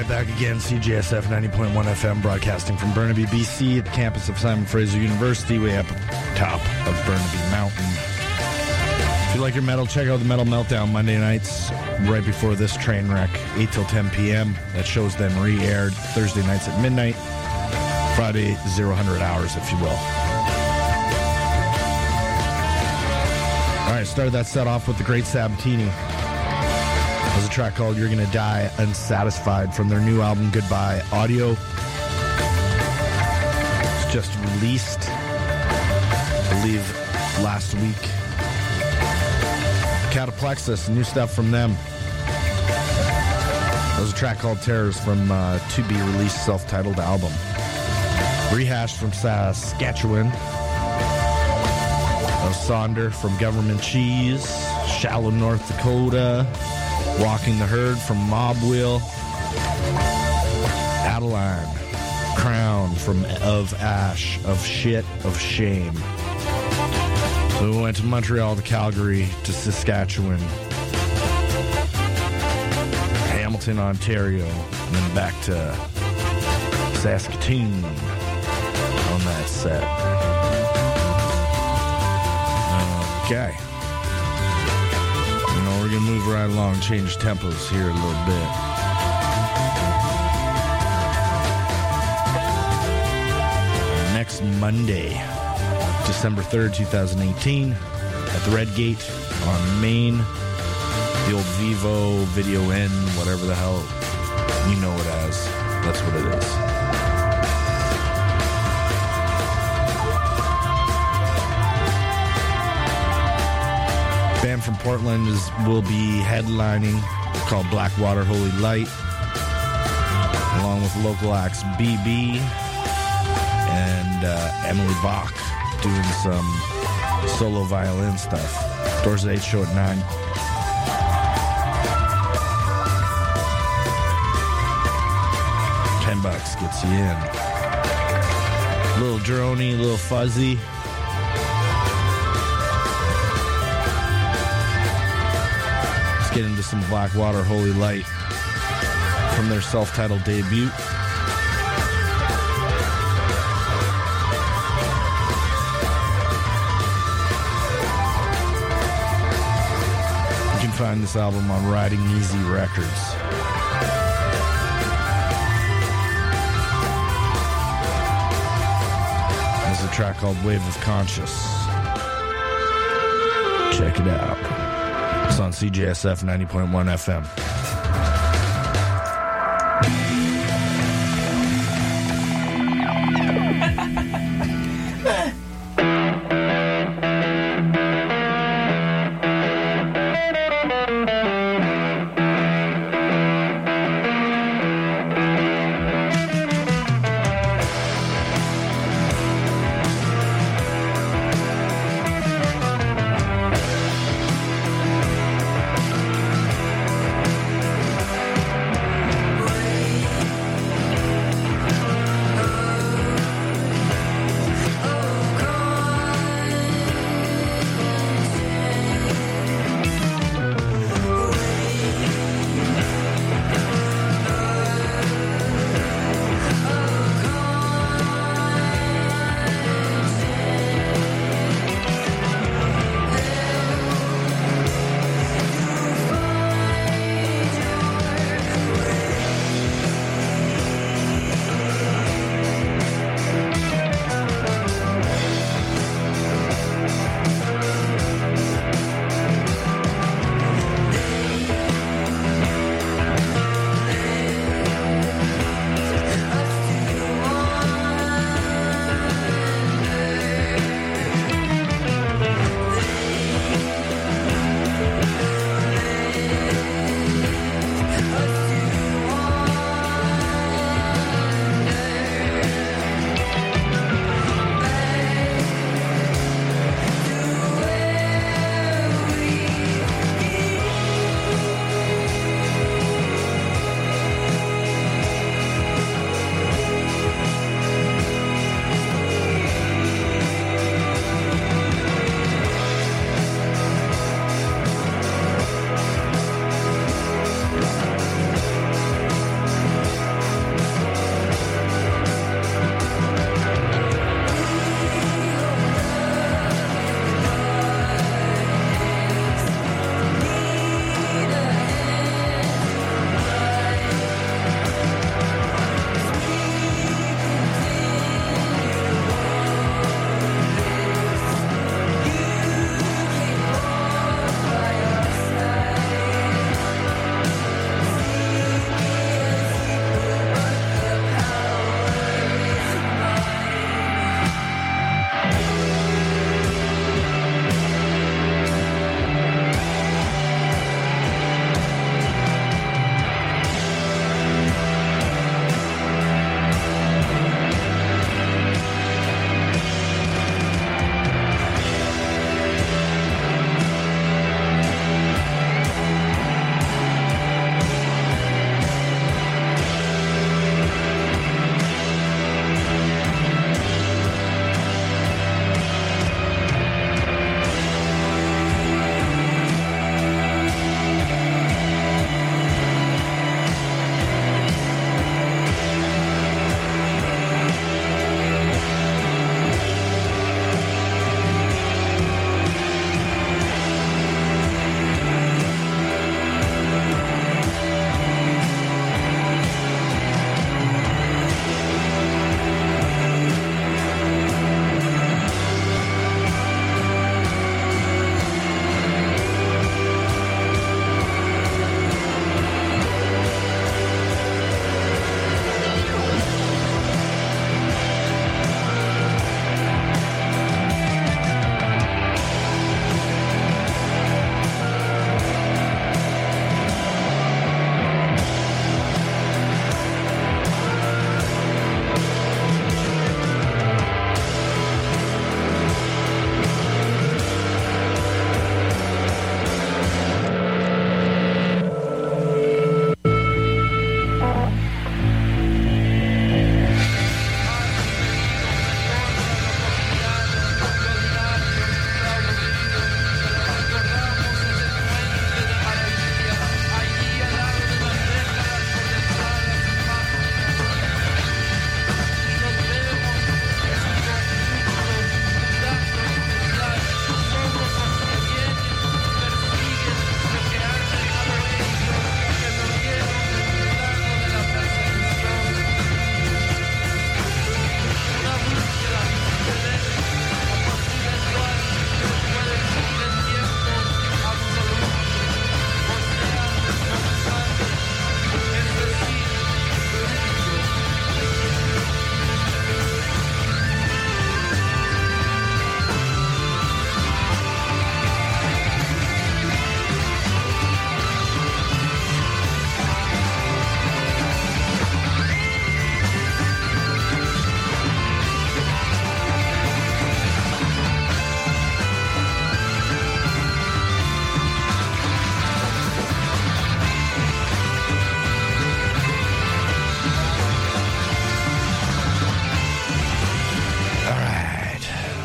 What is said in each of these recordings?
Back again, CJSF 90.1 FM, broadcasting from Burnaby, BC, at the campus of Simon Fraser University, way up top of Burnaby Mountain. If you like your metal, check out the Metal Meltdown Monday nights, right before this train wreck, 8 till 10 p.m. That show's then re-aired Thursday nights at midnight, Friday 0-100 hours, if you will. All right, started that set off with the Great Sabatini. There's a track called You're Gonna Die Unsatisfied from their new album Goodbye Audio. It's just released, I believe, last week. Cataplexus, new stuff from them. There's a track called Terrors from to-be-released self-titled album. Rehash from Saskatchewan. Sonder from Government Cheese. Shallow, North Dakota. Walking the Herd from Mob Wheel. Adeline. Crown from Of Ash, Of Shit, Of Shame. So we went to Montreal, to Calgary, to Saskatchewan, Hamilton, Ontario, and then back to Saskatoon on that set. Okay. We're going to move right along, change tempos here a little bit. Next Monday, December 3rd, 2018, at the Red Gate on Main, the old Vivo, Video N, whatever the hell you know it as. That's what it is. Band from Portland will be headlining, called Blackwater Holy Light, along with local acts BB and Emily Bach doing some solo violin stuff. Doors at 8, show at 9. $10 gets you in. A little droney, a little fuzzy. Get into some Blackwater Holy Light from their self-titled debut. You can find this album on Riding Easy Records. There's a track called Wave of Conscious. Check it out. It's on CJSF 90.1 FM.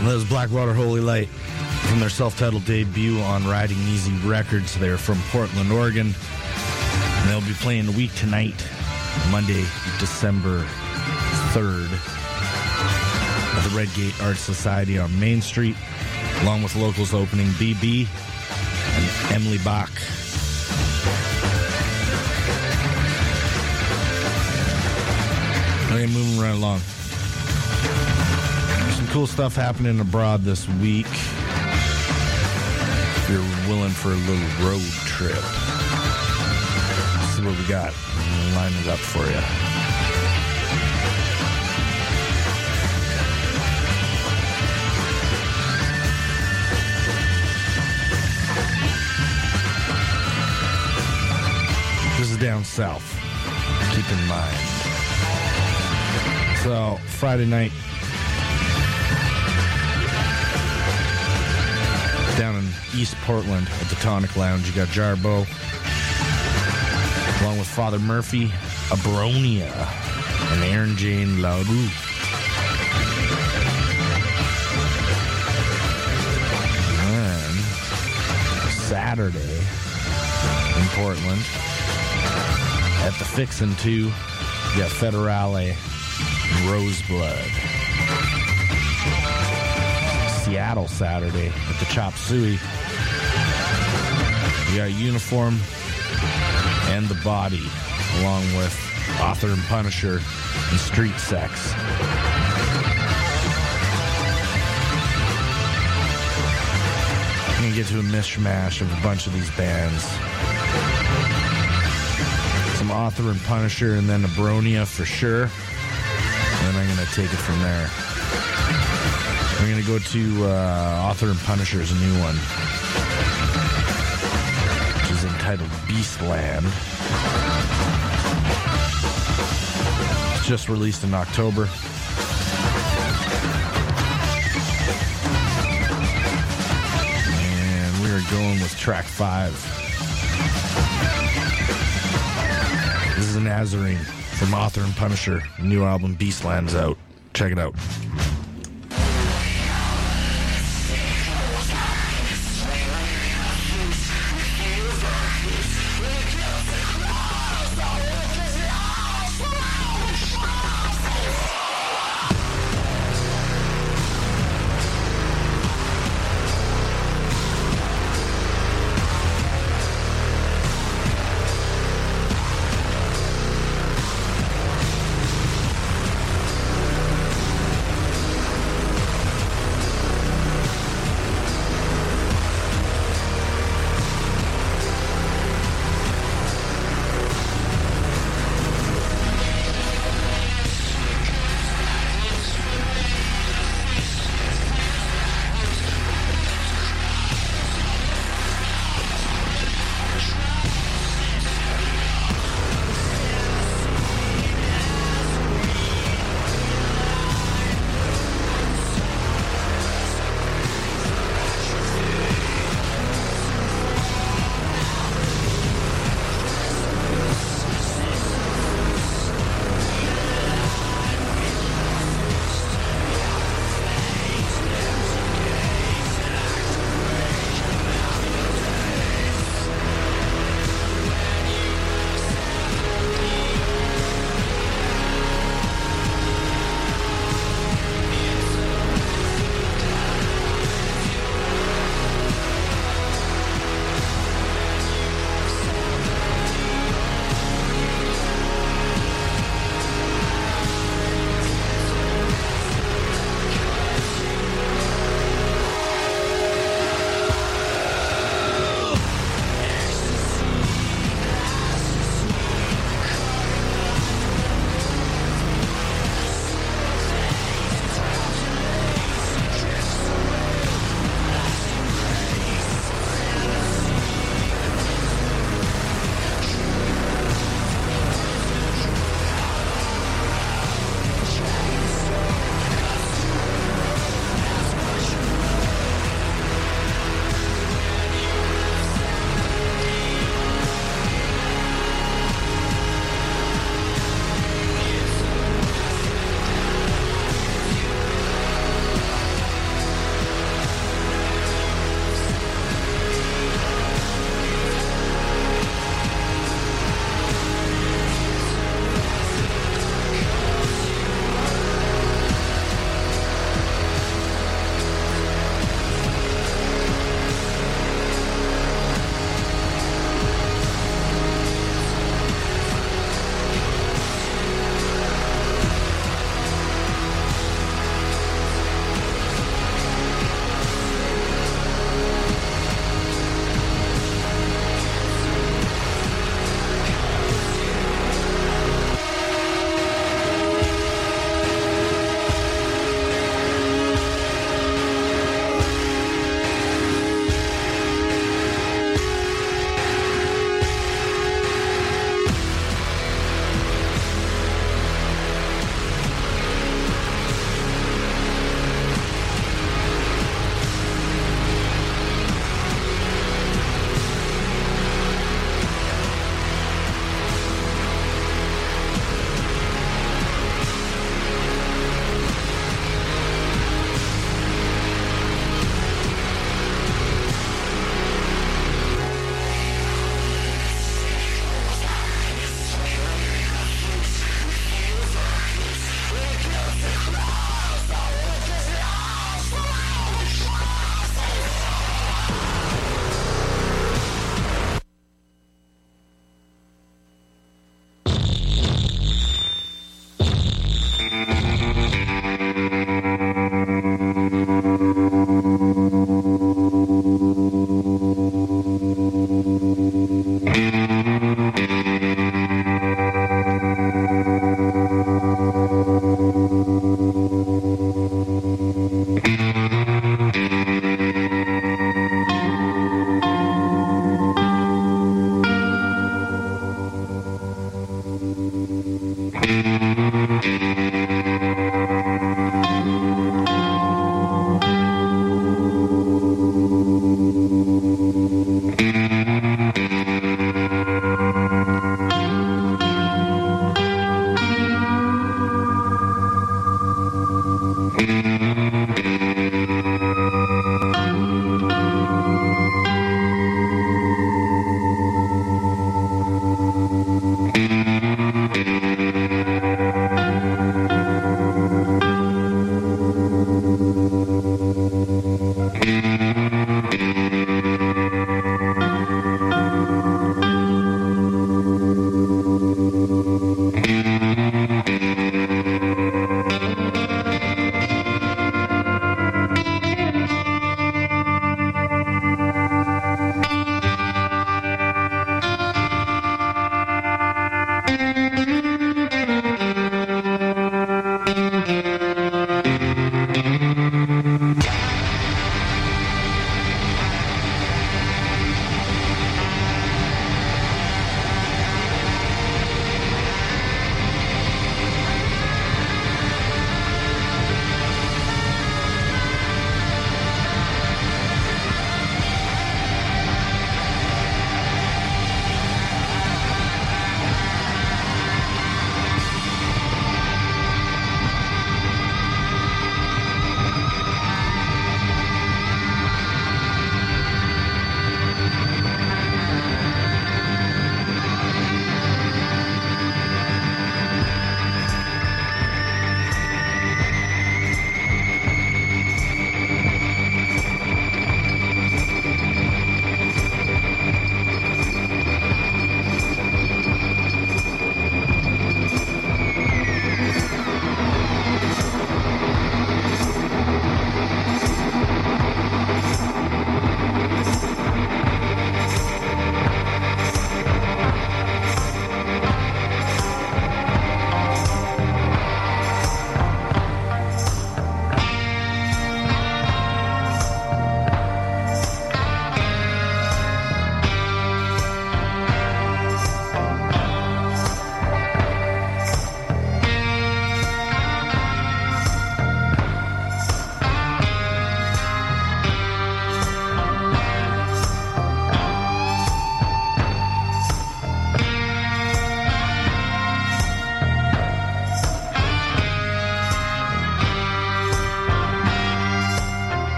That was Blackwater Holy Light from their self-titled debut on Riding Easy Records. They're from Portland, Oregon. And they'll be playing a week tonight, Monday, December 3rd, at the Redgate Art Society on Main Street, along with locals opening BB and Emily Bach. Okay, moving right along. There's some cool stuff happening abroad this week. If you're willing for a little road trip, let's see what we got. We'll line it up for you. This is down south. Keep in mind. So, Friday night, down in East Portland at the Tonic Lounge, you got Jarbo, along with Father Murphy, Abronia, and Aaron Jane LaRue. And Saturday in Portland, at the Fixin' 2, you got Federale, Roseblood. Seattle Saturday at the Chop Suey. You got Uniform and The Body, along with Author and Punisher and Street Sex. I'm gonna get to a mishmash of a bunch of these bands. Some Author and Punisher, and then Abronia for sure. And then I'm going to take it from there. We're going to go to Author and Punisher's new one, which is entitled Beastland. It's just released in October. And we are going with track 5. This is a Nazarene from Author and Punisher. New album Beastland's out. Check it out.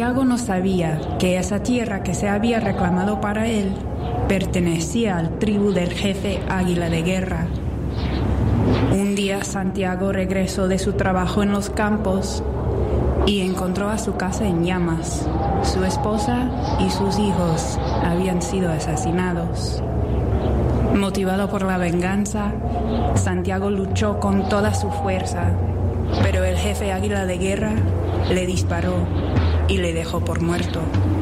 Santiago no sabía que esa tierra que se había reclamado para él pertenecía al tribu del jefe Águila de Guerra. Un día Santiago regresó de su trabajo en los campos y encontró a su casa en llamas. Su esposa y sus hijos habían sido asesinados. Motivado por la venganza, Santiago luchó con toda su fuerza, pero el jefe Águila de Guerra le disparó y le dejó por muerto.